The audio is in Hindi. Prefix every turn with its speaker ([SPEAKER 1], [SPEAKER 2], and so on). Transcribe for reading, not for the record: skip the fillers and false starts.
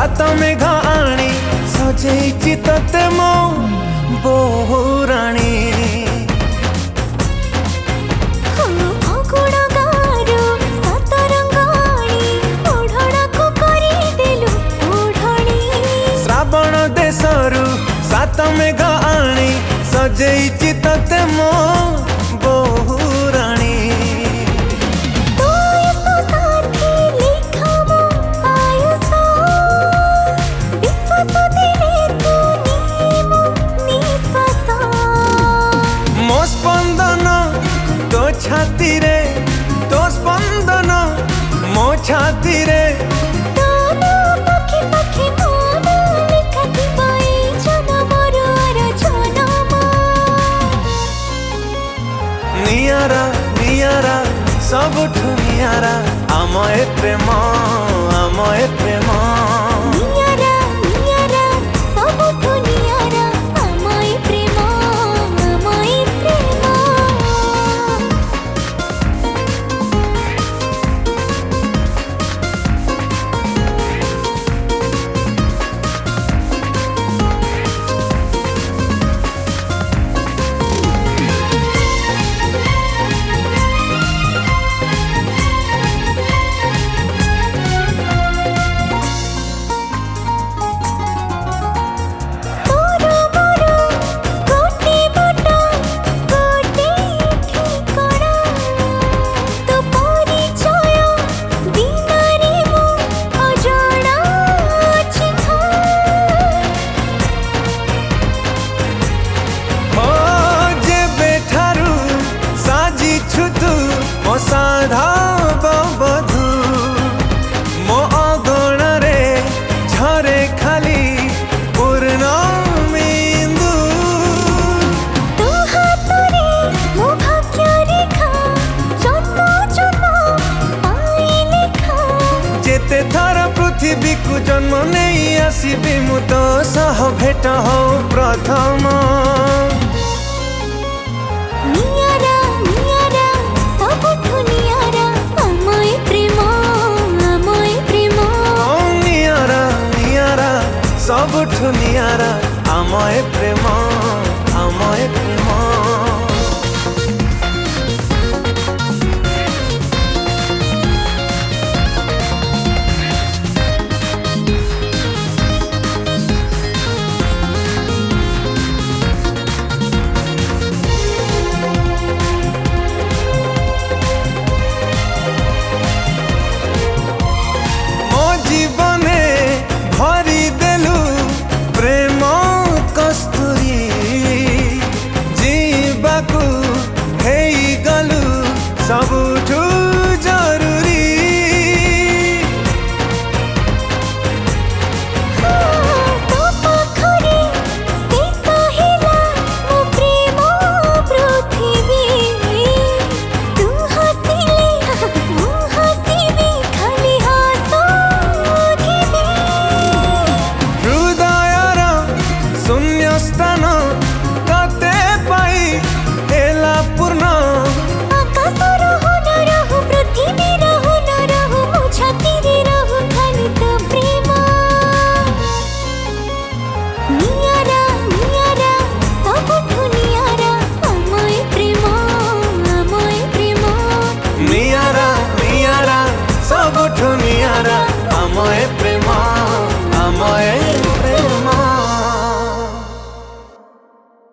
[SPEAKER 1] सात मेघ आनी सजेइछि तते मो बहुराणी। श्रावण देशरू सात मेघ आनी सजेइछि तते मो बहुराणी। मो स्पंदन तो छाती रे, तो स्पंदन मो छाती रे। नियारा नियारा सबुठु नियारा आम ए प्रेम, आम ए प्रेम।
[SPEAKER 2] नियारा नियारा सबुठु नियारा आम ए प्रेम, आम ए प्रेम।
[SPEAKER 1] साधा बधू मो अगण रे झरे खाली पूर्ण मेंदू।
[SPEAKER 2] तो हाथ रे मो भाग्य रेखा जन्म जन्म पाई लेखा।
[SPEAKER 1] जेते थर पृथ्वी को जन्म नहीं आसीबी मु तो सह भेट हो प्रथम।
[SPEAKER 2] नियारा नियारा सबुठु नियारा आम ए प्रेम, आम ए प्रेम।
[SPEAKER 1] नियारा नियारा सबुठु